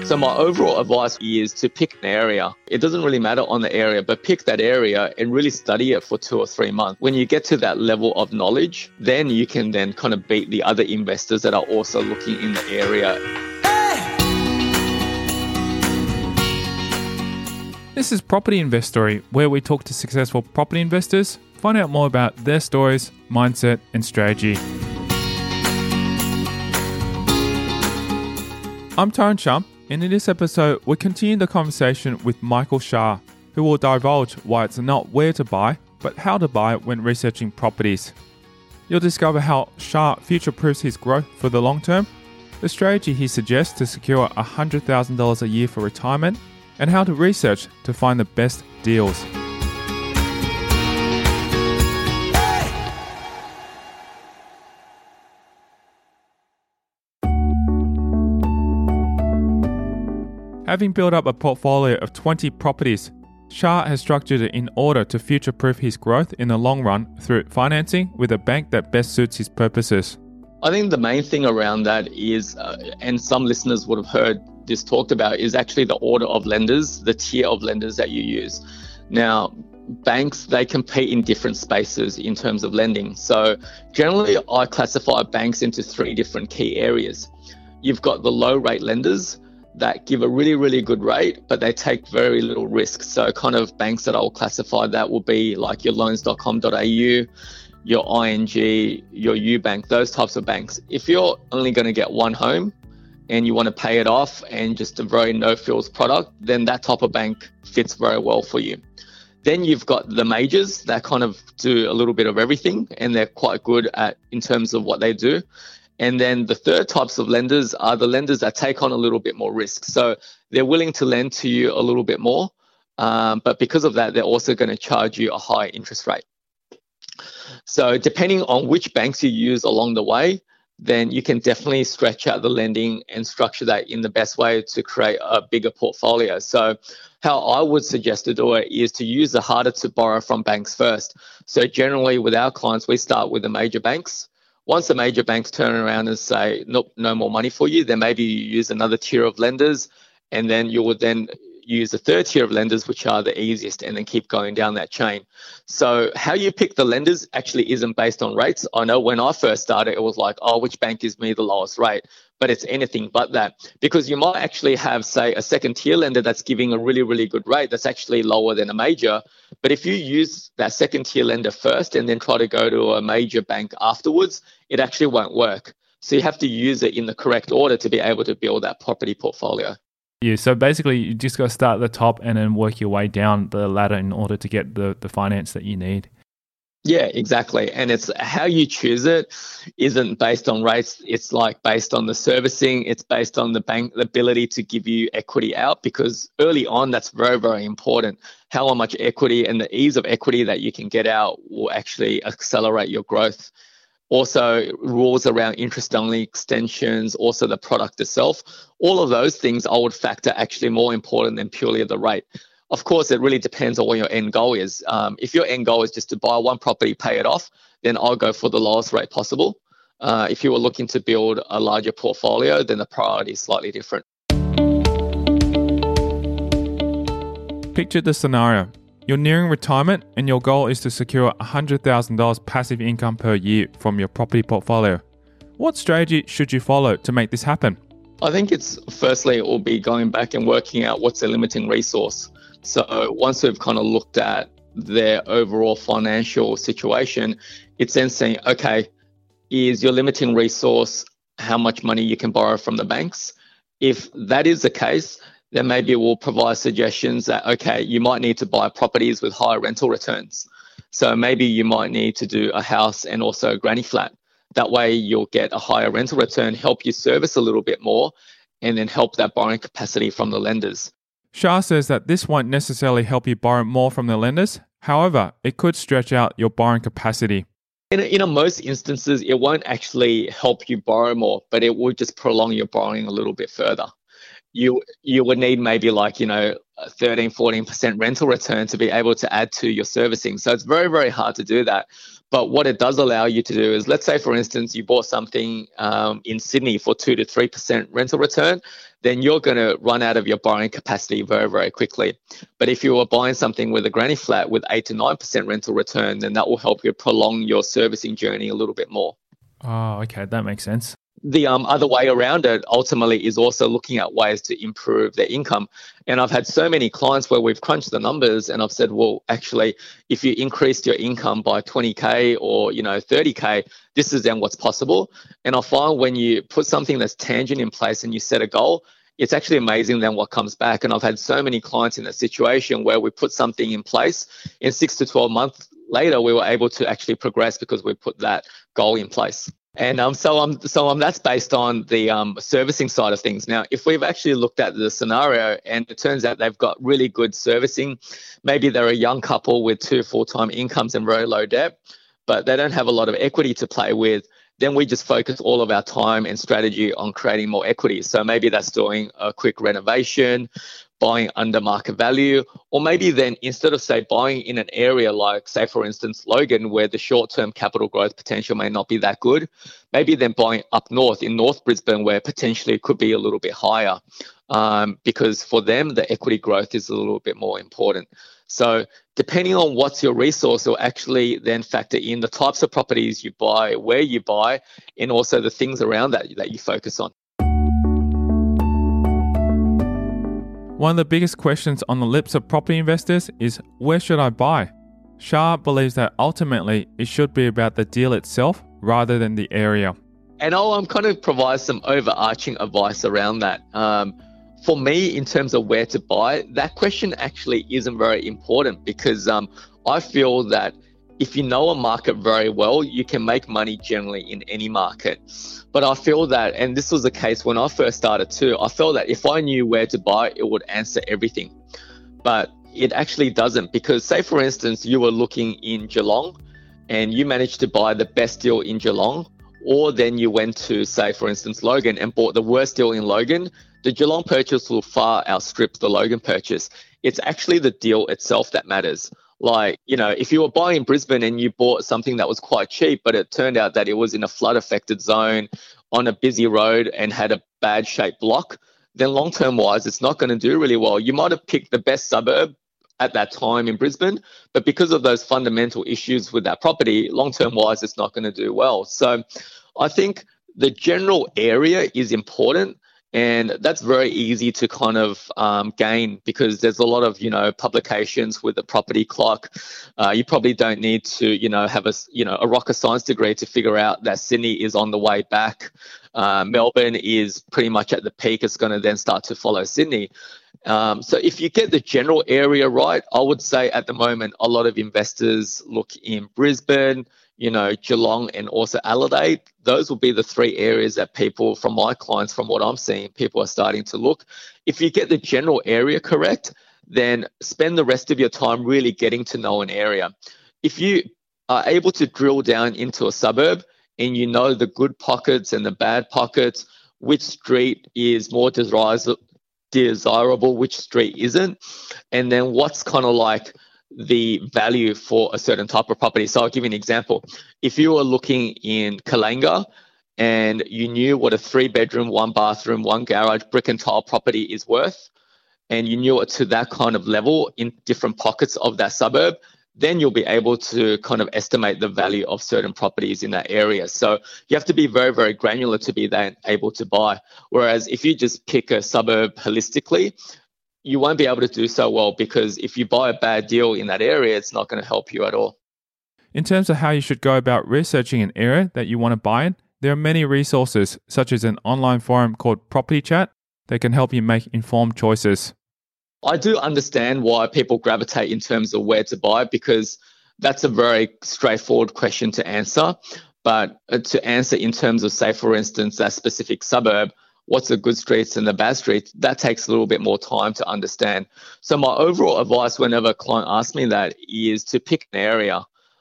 So my overall advice is to pick an area. It doesn't really matter on the area, but pick that area and really study it for 2 or 3 months. When you get to that level of knowledge, then you can then kind of beat the other investors that are also looking in the area. This is Property Investory, where we talk to successful property investors, find out more about their stories, mindset, and strategy. I'm Tyrone Shum, and in this episode, we continue the conversation with Michael Shah, who will divulge why it's not where to buy, but how to buy when researching properties. You'll discover how Shah future-proofs his growth for the long term, the strategy he suggests to secure $100,000 a year for retirement, and how to research to find the best deals. Having built up a portfolio of 20 properties, Shah has structured it in order to future-proof his growth in the long run through financing with a bank that best suits his purposes. I think the main thing around that is, and some listeners would have heard this talked about, is actually the order of lenders, the tier of lenders that you use. Now, banks, they compete in different spaces in terms of lending. So generally, I classify banks into 3 different key areas. You've got the low rate lenders that give a really, really good rate, but they take very little risk. So kind of banks that I'll classify that will be like your loans.com.au, your ING, your UBank, those types of banks. If you're only going to get one home and you want to pay it off and just a very no-frills product, then that type of bank fits very well for you. Then you've got the majors that kind of do a little bit of everything, and they're quite good at in terms of what they do. And then the third types of lenders are the lenders that take on a little bit more risk. So they're willing to lend to you a little bit more, but because of that, they're also going to charge you a high interest rate. So depending on which banks you use along the way, then you can definitely stretch out the lending and structure that in the best way to create a bigger portfolio. So how I would suggest to do it is to use the harder to borrow from banks first. So generally with our clients, we start with the major banks. Once the major banks turn around and say, nope, no more money for you, then maybe you use another tier of lenders, and then you would then use the third tier of lenders, which are the easiest, and then keep going down that chain. So how you pick the lenders actually isn't based on rates. I know when I first started, it was like, oh, which bank gives me the lowest rate? But it's anything but that, because you might actually have, say, a second tier lender that's giving a really, really good rate that's actually lower than a major. But if you use that second tier lender first and then try to go to a major bank afterwards, it actually won't work. So you have to use it in the correct order to be able to build that property portfolio. Yeah, so basically you just got to start at the top and then work your way down the ladder in order to get the finance that you need. Yeah, exactly. And it's how you choose it isn't based on rates. It's like based on the servicing. It's based on the bank ability to give you equity out, because early on, that's very, very important. How much equity and the ease of equity that you can get out will actually accelerate your growth. Also, rules around interest-only extensions, also the product itself. All of those things I would factor actually more important than purely the rate. Of course, it really depends on what your end goal is. If your end goal is just to buy one property, pay it off, then I'll go for the lowest rate possible. If you were looking to build a larger portfolio, then the priority is slightly different. Picture the scenario. You're nearing retirement and your goal is to secure $100,000 passive income per year from your property portfolio. What strategy should you follow to make this happen? I think firstly, it will be going back and working out what's the limiting resource. So once we've kind of looked at their overall financial situation, it's then saying, okay, is your limiting resource how much money you can borrow from the banks? If that is the case, then maybe we'll provide suggestions that, okay, you might need to buy properties with higher rental returns. So maybe you might need to do a house and also a granny flat. That way you'll get a higher rental return, help you service a little bit more, and then help that borrowing capacity from the lenders. Shah says that this won't necessarily help you borrow more from the lenders. However, it could stretch out your borrowing capacity. In most instances, it won't actually help you borrow more, but it will just prolong your borrowing a little bit further. You would need maybe like, a 13, 14% rental return to be able to add to your servicing. So it's very, very hard to do that. But what it does allow you to do is, let's say, for instance, you bought something in Sydney for 2 to 3% rental return, then you're going to run out of your borrowing capacity very, very quickly. But if you were buying something with a granny flat with 8 to 9% rental return, then that will help you prolong your servicing journey a little bit more. Oh, okay. That makes sense. The other way around it ultimately is also looking at ways to improve their income. And I've had so many clients where we've crunched the numbers and I've said, well, actually, if you increased your income by 20K or, 30K, this is then what's possible. And I find when you put something that's tangent in place and you set a goal, it's actually amazing then what comes back. And I've had so many clients in that situation where we put something in place, in 6 to 12 months later, we were able to actually progress because we put that goal in place. And that's based on the servicing side of things. Now, if we've actually looked at the scenario and it turns out they've got really good servicing, maybe they're a young couple with 2 full-time incomes and very low debt, but they don't have a lot of equity to play with, then we just focus all of our time and strategy on creating more equity. So maybe that's doing a quick renovation, buying under market value, or maybe then instead of, say, buying in an area like, say, for instance, Logan, where the short-term capital growth potential may not be that good, maybe then buying up north in North Brisbane where potentially it could be a little bit higher because for them, the equity growth is a little bit more important. So depending on what's your resource, will actually then factor in the types of properties you buy, where you buy, and also the things around that you focus on. One of the biggest questions on the lips of property investors is, where should I buy? Shah believes that ultimately it should be about the deal itself rather than the area. And I'll kind of provide some overarching advice around that. For me, in terms of where to buy, that question actually isn't very important because I feel that if you know a market very well, you can make money generally in any market. But I feel that, and this was the case when I first started too, I felt that if I knew where to buy, it would answer everything. But it actually doesn't, because say for instance, you were looking in Geelong and you managed to buy the best deal in Geelong, or then you went to, say for instance, Logan and bought the worst deal in Logan, the Geelong purchase will far outstrip the Logan purchase. It's actually the deal itself that matters. Like, if you were buying in Brisbane and you bought something that was quite cheap, but it turned out that it was in a flood affected zone on a busy road and had a bad shaped block, then long-term wise, it's not going to do really well. You might have picked the best suburb at that time in Brisbane, but because of those fundamental issues with that property, long-term wise, it's not going to do well. So I think the general area is important. And that's very easy to kind of gain because there's a lot of, publications with the property clock. You probably don't need to, have a rocket science degree to figure out that Sydney is on the way back. Melbourne is pretty much at the peak. It's going to then start to follow Sydney. So if you get the general area right, I would say at the moment, a lot of investors look in Brisbane, Geelong and also Adelaide. Those will be the 3 areas that people, from my clients, from what I'm seeing, people are starting to look. If you get the general area correct, then spend the rest of your time really getting to know an area. If you are able to drill down into a suburb and you know the good pockets and the bad pockets, which street is more desirable, which street isn't, and then what's kind of like the value for a certain type of property. So I'll give you an example. If you were looking in Kalanga and you knew what a 3-bedroom, 1-bathroom, 1 garage brick and tile property is worth, and you knew it to that kind of level in different pockets of that suburb, then you'll be able to kind of estimate the value of certain properties in that area. So you have to be very, very granular to be then able to buy. Whereas if you just pick a suburb holistically, you won't be able to do so well because if you buy a bad deal in that area, it's not going to help you at all. In terms of how you should go about researching an area that you want to buy in, there are many resources such as an online forum called Property Chat that can help you make informed choices. I do understand why people gravitate in terms of where to buy because that's a very straightforward question to answer. But to answer in terms of, say, for instance, that specific suburb, what's the good streets and the bad streets, that takes a little bit more time to understand. So my overall advice whenever a client asks me that is to pick an area.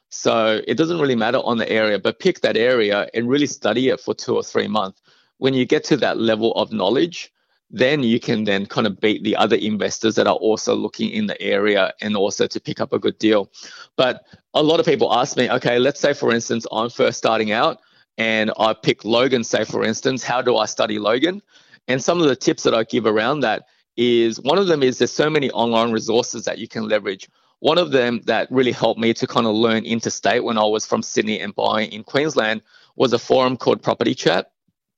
So it doesn't really matter on the area, but pick that area and really study it for 2 or 3 months. When you get to that level of knowledge, then you can then kind of beat the other investors that are also looking in the area and also to pick up a good deal. But a lot of people ask me, okay, let's say, for instance, I'm first starting out and I pick Logan, say, for instance, how do I study Logan? And some of the tips that I give around that is, one of them is there's so many online resources that you can leverage. One of them that really helped me to kind of learn interstate when I was from Sydney and buying in Queensland was a forum called Property Chat.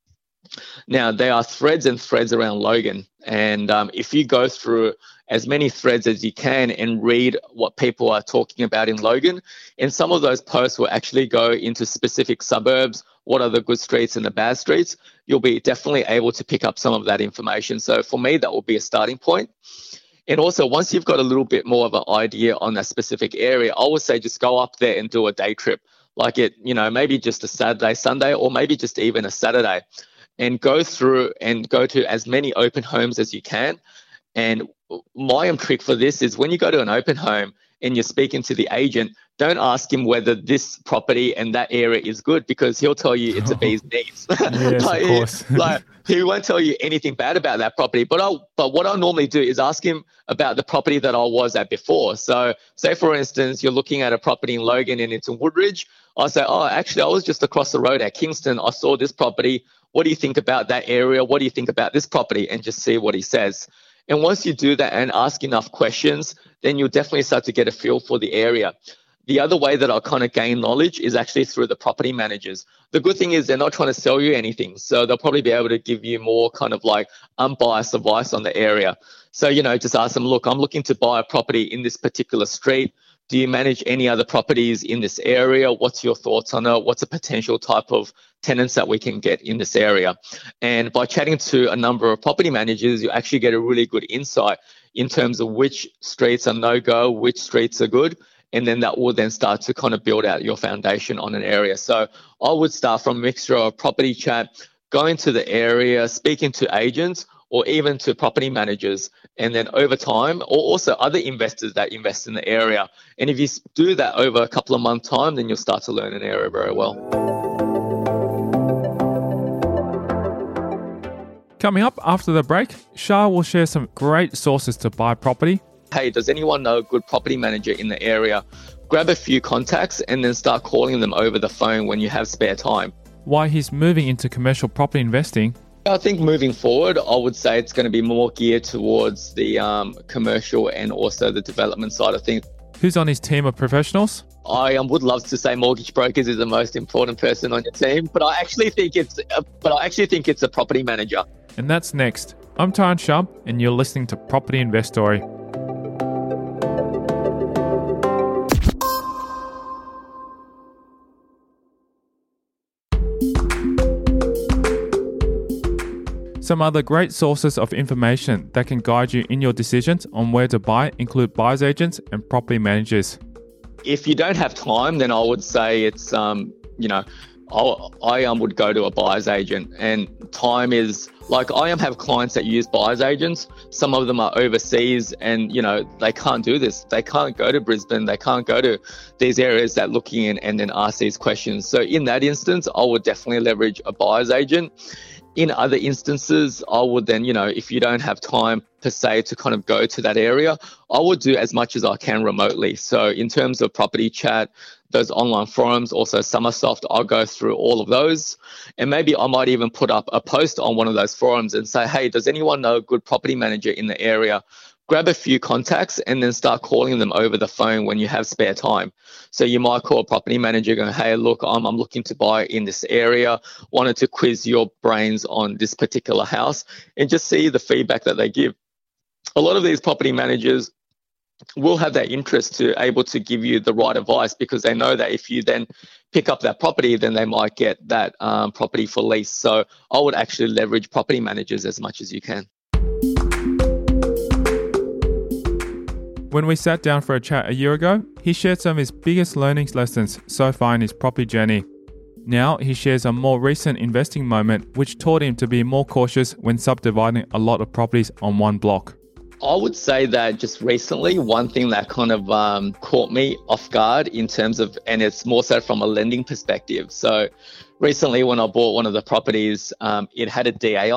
Now, there are threads and threads around Logan. And if you go through as many threads as you can and read what people are talking about in Logan, and some of those posts will actually go into specific suburbs, what are the good streets and the bad streets, you'll be definitely able to pick up some of that information. So for me, that will be a starting point. And also, once you've got a little bit more of an idea on that specific area, I would say just go up there and do a day trip. Like maybe just a Saturday, Sunday, or maybe just even a Saturday, and go through and go to as many open homes as you can. And my trick for this is, when you go to an open home and you're speaking to the agent, don't ask him whether this property and that area is good, because he'll tell you it's a bee's knees. Yes, of course. He won't tell you anything bad about that property. But what I normally do is ask him about the property that I was at before. So say, for instance, you're looking at a property in Logan and it's in Woodridge. I say, oh, actually, I was just across the road at Kingston. I saw this property. What do you think about that area? What do you think about this property? And just see what he says. And once you do that and ask enough questions, then you'll definitely start to get a feel for the area. The other way that I'll kind of gain knowledge is actually through the property managers. The good thing is they're not trying to sell you anything. So they'll probably be able to give you more kind of like unbiased advice on the area. So, just ask them, look, I'm looking to buy a property in this particular street. Do you manage any other properties in this area? What's your thoughts on it? What's a potential type of tenants that we can get in this area? And by chatting to a number of property managers, you actually get a really good insight in terms of which streets are no-go, which streets are good. And then that will then start to kind of build out your foundation on an area. So I would start from a mixture of Property Chat, going to the area, speaking to agents, or even to property managers, and then over time, or also other investors that invest in the area. And if you do that over a couple of months' time, then you'll start to learn an area very well. Coming up after the break, Shah will share some great sources to buy property. Hey, does anyone know a good property manager in the area? Grab a few contacts and then start calling them over the phone when you have spare time. Why he's moving into commercial property investing. I think moving forward, I would say it's going to be more geared towards the commercial and also the development side of things. Who's on his team of professionals? I would love to say mortgage brokers is the most important person on your team, but I actually think it's a property manager. And that's next. I'm Tyron Shub, and you're listening to Property Investory. Some other great sources of information that can guide you in your decisions on where to buy include buyer's agents and property managers. If you don't have time, then I would say it's, I would go to a buyer's agent. And time is, like, I have clients that use buyer's agents. Some of them are overseas and, they can't do this. They can't go to Brisbane. They can't go to these areas that looking in and then ask these questions. So in that instance, I would definitely leverage a buyer's agent. In other instances, I would then, if you don't have time per se to kind of go to that area, I would do as much as I can remotely. So in terms of Property Chat, those online forums, also Summersoft, I'll go through all of those. And maybe I might even put up a post on one of those forums and say, hey, does anyone know a good property manager in the area? Grab a few contacts and then start calling them over the phone when you have spare time. So you might call a property manager going, hey, look, I'm looking to buy in this area, wanted to quiz your brains on this particular house, and just see the feedback that they give. A lot of these property managers will have that interest to able to give you the right advice, because they know that if you then pick up that property, then they might get that property for lease. So I would actually leverage property managers as much as you can. When we sat down for a chat a year ago, he shared some of his biggest learning lessons so far in his property journey. Now he shares a more recent investing moment which taught him to be more cautious when subdividing a lot of properties on one block. I would say that just recently, one thing that kind of caught me off guard in terms of, and it's more so from a lending perspective. So recently when I bought one of the properties, it had a DA on it.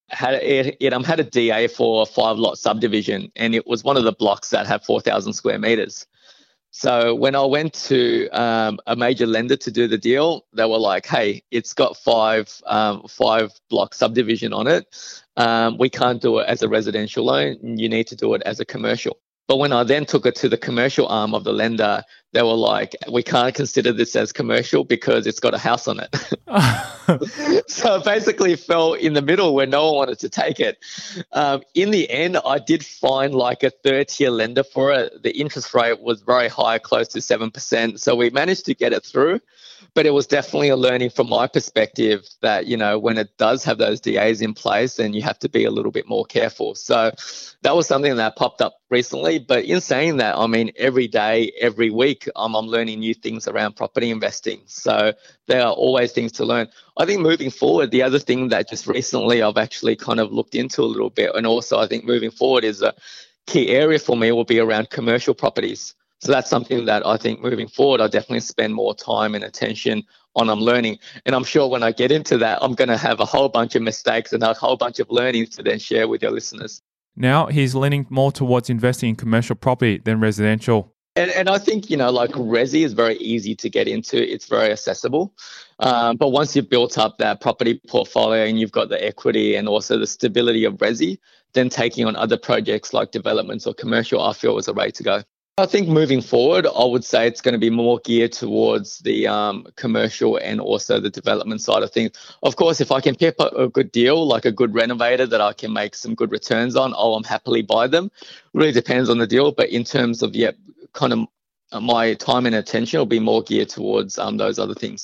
had a DA for a 5-lot subdivision, and it was one of the blocks that had 4,000 square meters. So when I went to a major lender to do the deal, they were like, "Hey, it's got 5-block subdivision on it. We can't do it as a residential loan. You need to do it as a commercial." But when I then took it to the commercial arm of the lender, they were like, "We can't consider this as commercial because it's got a house on it." So it basically fell in the middle where no one wanted to take it. In the end, I did find like a third-tier lender for it. The interest rate was very high, close to 7%. So we managed to get it through. But it was definitely a learning from my perspective that, when it does have those DAs in place, then you have to be a little bit more careful. So that was something that popped up recently. But in saying that, I mean, every day, every week, I'm learning new things around property investing. So there are always things to learn. I think moving forward, the other thing that just recently I've actually kind of looked into a little bit, and also I think moving forward is a key area for me will be around commercial properties. So that's something that I think moving forward, I definitely spend more time and attention on. I'm learning. And I'm sure when I get into that, I'm going to have a whole bunch of mistakes and a whole bunch of learnings to then share with your listeners. Now he's leaning more towards investing in commercial property than residential. And I think, like resi is very easy to get into. It's very accessible. But once you've built up that property portfolio and you've got the equity and also the stability of resi, then taking on other projects like developments or commercial, I feel is a way to go. I think moving forward, I would say it's going to be more geared towards the commercial and also the development side of things. Of course, if I can pick up a good deal, like a good renovator that I can make some good returns on, I'll happily buy them. Really depends on the deal. But in terms of, kind of my time and attention will be more geared towards those other things.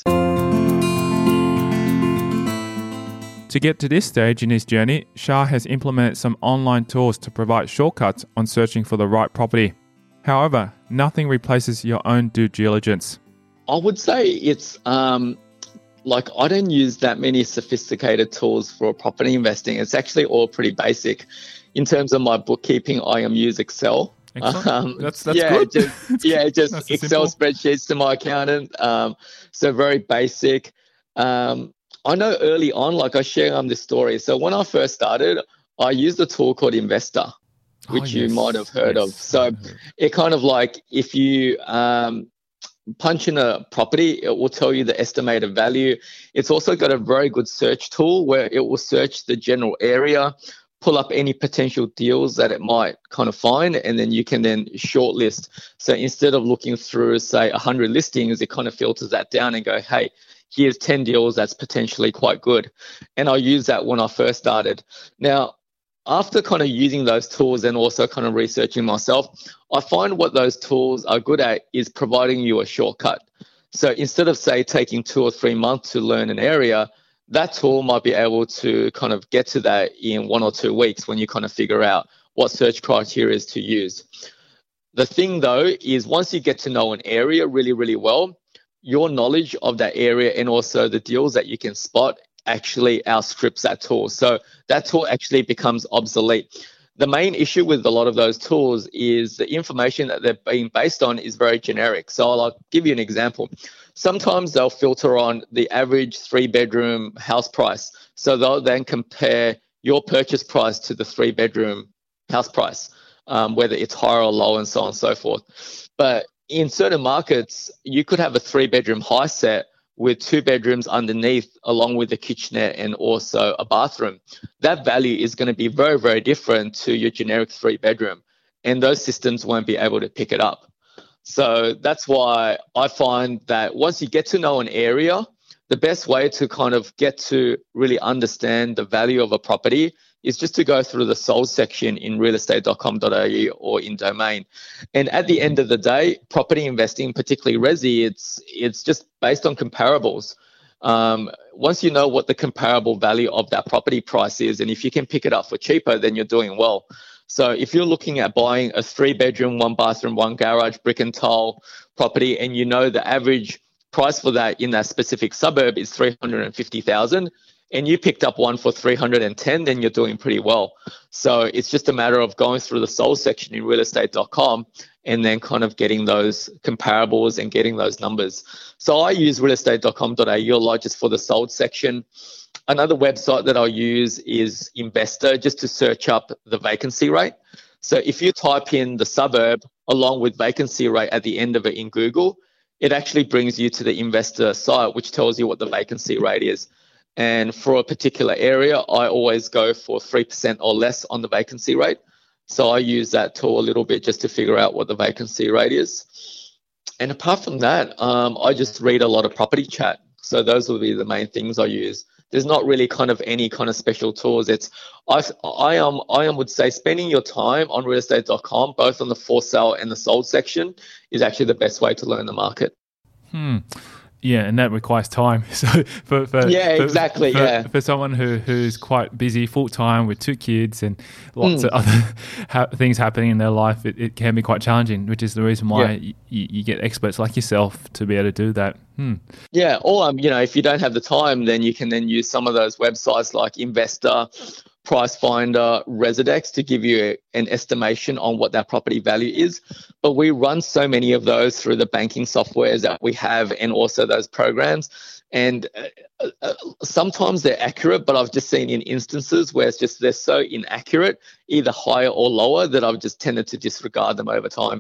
To get to this stage in his journey, Shah has implemented some online tools to provide shortcuts on searching for the right property. However, nothing replaces your own due diligence. I would say it's I don't use that many sophisticated tools for property investing. It's actually all pretty basic. In terms of my bookkeeping, I use Excel. That's good. Just Excel spreadsheets to my accountant. So very basic. I know early on, like I share this story. So when I first started, I used a tool called Investor, which you might have heard of. So it kind of like if you punch in a property, it will tell you the estimated value. It's also got a very good search tool where it will search the general area, pull up any potential deals that it might kind of find, and then you can then shortlist. So instead of looking through, say, 100 listings, it kind of filters that down and go, hey, here's 10 deals that's potentially quite good. And I used that when I first started. Now, after kind of using those tools and also kind of researching myself, I find what those tools are good at is providing you a shortcut. So instead of, say, taking 2 or 3 months to learn an area, that tool might be able to kind of get to that in 1 or 2 weeks when you kind of figure out what search criteria is to use. The thing, though, is once you get to know an area really, really well, your knowledge of that area and also the deals that you can spot actually outstrips that tool. So that tool actually becomes obsolete. The main issue with a lot of those tools is the information that they're being based on is very generic. So I'll give you an example. Sometimes they'll filter on the average 3-bedroom house price. So they'll then compare your purchase price to the 3-bedroom house price, whether it's higher or low and so on and so forth. But in certain markets, you could have a 3-bedroom high set with 2 bedrooms underneath, along with a kitchenette and also a bathroom. That value is going to be very, very different to your generic 3-bedroom, and those systems won't be able to pick it up. So that's why I find that once you get to know an area, the best way to kind of get to really understand the value of a property is just to go through the sold section in realestate.com.au or in Domain. And at the end of the day, property investing, particularly resi, it's just based on comparables. Once you know what the comparable value of that property price is, and if you can pick it up for cheaper, then you're doing well. So if you're looking at buying a 3-bedroom, 1-bathroom, 1-garage, brick and tile property, and you know the average price for that in that specific suburb is $350,000, and you picked up one for $310, then you're doing pretty well. So it's just a matter of going through the sold section in realestate.com and then kind of getting those comparables and getting those numbers. So I use realestate.com.au a lot just for the sold section. Another website that I'll use is Investor, just to search up the vacancy rate. So if you type in the suburb along with vacancy rate at the end of it in Google, it actually brings you to the Investor site, which tells you what the vacancy rate is. And for a particular area, I always go for 3% or less on the vacancy rate. So I use that tool a little bit just to figure out what the vacancy rate is. And apart from that, I just read a lot of property chat. So those will be the main things I use. There's not really kind of any kind of special tools. It's I would say spending your time on realestate.com, both on the for sale and the sold section, is actually the best way to learn the market. Yeah, and that requires time. So for someone who's quite busy full time with 2 kids and lots of other things happening in their life, it can be quite challenging, which is the reason why you get experts like yourself to be able to do that. Yeah, or if you don't have the time, then you can then use some of those websites like Investor, Price Finder, Residex to give you an estimation on what that property value is. But we run so many of those through the banking softwares that we have and also those programs. And sometimes they're accurate, but I've just seen in instances where it's just they're so inaccurate, either higher or lower, that I've just tended to disregard them over time.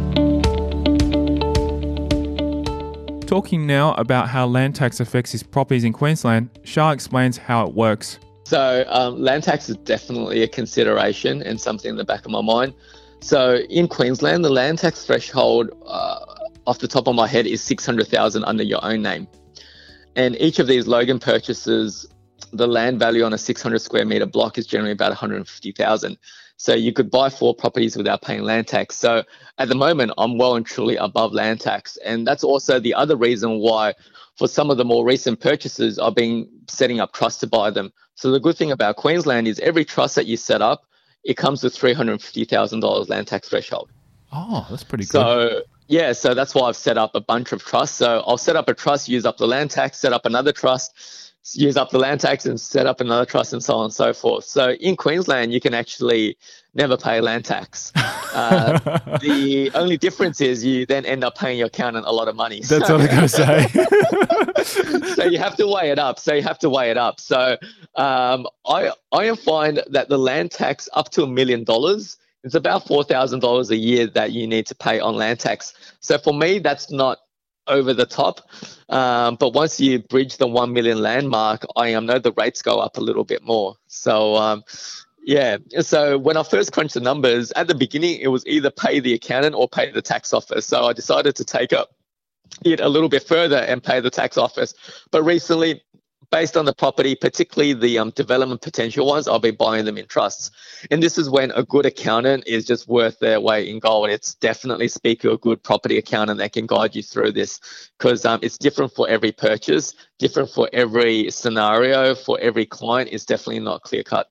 Talking now about how land tax affects his properties in Queensland, Shah explains how it works. So land tax is definitely a consideration and something in the back of my mind. So in Queensland, the land tax threshold, off the top of my head, is $600,000 under your own name. And each of these Logan purchases, the land value on a 600 square metre block is generally about $150,000. So you could buy 4 properties without paying land tax. So at the moment, I'm well and truly above land tax. And that's also the other reason why for some of the more recent purchases, I've been setting up trusts to buy them. So the good thing about Queensland is every trust that you set up, it comes with $350,000 land tax threshold. Oh, that's pretty good. So yeah, so that's why I've set up a bunch of trusts. So I'll set up a trust, use up the land tax, set up another trust, use up the land tax and set up another trust, and so on and so forth. So in Queensland, you can actually never pay land tax. The only difference is you then end up paying your accountant a lot of money. That's what I'm going to say. So you have to weigh it up. So I find that the land tax up to $1 million, it's about $4,000 a year that you need to pay on land tax. So for me, that's not over the top. But once you bridge the 1 million landmark, I know the rates go up a little bit more. So so when I first crunched the numbers, at the beginning, it was either pay the accountant or pay the tax office. So I decided to take it a little bit further and pay the tax office. But recently, based on the property, particularly the development potential ones, I'll be buying them in trusts. And this is when a good accountant is just worth their weight in gold. It's definitely speak to a good property accountant that can guide you through this, because it's different for every purchase, different for every scenario, for every client. It's definitely not clear cut.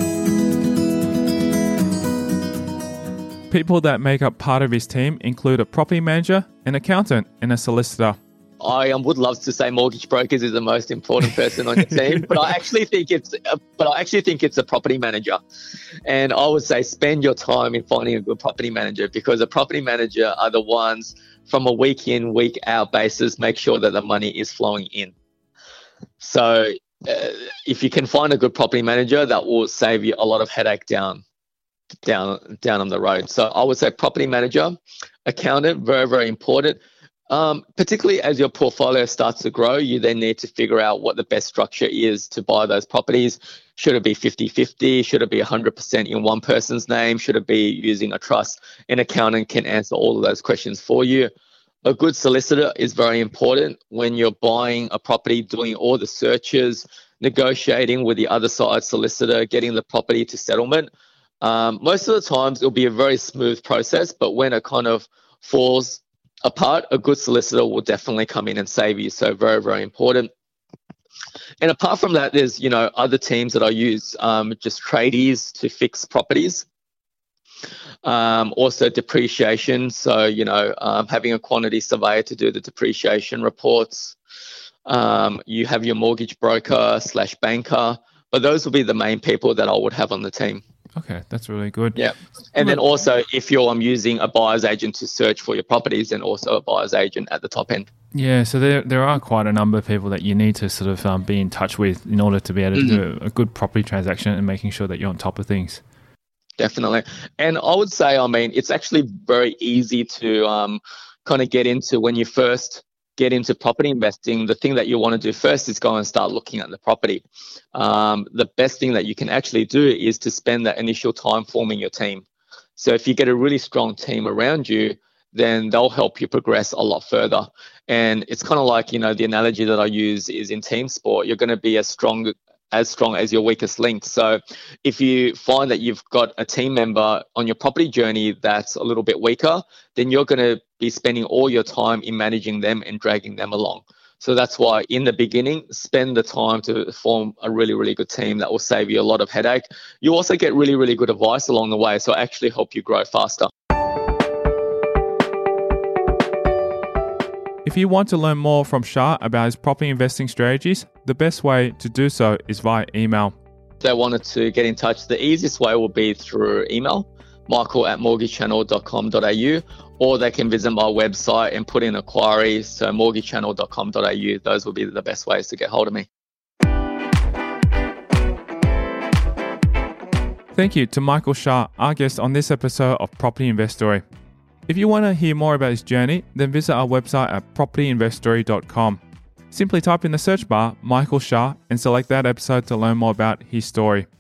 People that make up part of his team include a property manager, an accountant, and a solicitor. I would love to say mortgage brokers is the most important person on your team, but I actually think it's a property manager. And I would say spend your time in finding a good property manager, because a property manager are the ones from a week in, week out basis make sure that the money is flowing in. So if you can find a good property manager, that will save you a lot of headache down on the road. So I would say property manager, accountant, very, very important. Particularly as your portfolio starts to grow, you then need to figure out what the best structure is to buy those properties. Should it be 50-50? Should it be 100% in one person's name? Should it be using a trust? An accountant can answer all of those questions for you. A good solicitor is very important when you're buying a property, doing all the searches, negotiating with the other side solicitor, getting the property to settlement. Most of the times it'll be a very smooth process, but when it kind of falls apart, a good solicitor will definitely come in and save you. So very, very important. And apart from that, there's, other teams that I use, just tradies to fix properties. Also depreciation. So, having a quantity surveyor to do the depreciation reports. You have your mortgage broker / banker, but those will be the main people that I would have on the team. Okay, that's really good. Yeah. And then also if you're using a buyer's agent to search for your properties, and also a buyer's agent at the top end. Yeah, so there are quite a number of people that you need to sort of be in touch with in order to be able to do a good property transaction and making sure that you're on top of things. Definitely. And I would say, I mean, it's actually very easy to kind of get into when you first get into property investing. The thing that you want to do first is go and start looking at the property. The best thing that you can actually do is to spend that initial time forming your team. So if you get a really strong team around you, then they'll help you progress a lot further. And it's kind of like, you know, the analogy that I use is in team sport, you're going to be as strong as your weakest link. So if you find that you've got a team member on your property journey that's a little bit weaker, then you're going to be spending all your time in managing them and dragging them along. So that's why in the beginning, spend the time to form a really, really good team that will save you a lot of headache. You also get really, really good advice along the way. So actually help you grow faster. If you want to learn more from Shah about his property investing strategies, the best way to do so is via email. If they wanted to get in touch, the easiest way will be through email, michael@mortgagechannel.com.au, or they can visit my website and put in a query, so mortgagechannel.com.au. Those will be the best ways to get hold of me. Thank you to Michael Shah, our guest on this episode of Property Investory. If you want to hear more about his journey, then visit our website at propertyinvestory.com. Simply type in the search bar Michael Shah and select that episode to learn more about his story.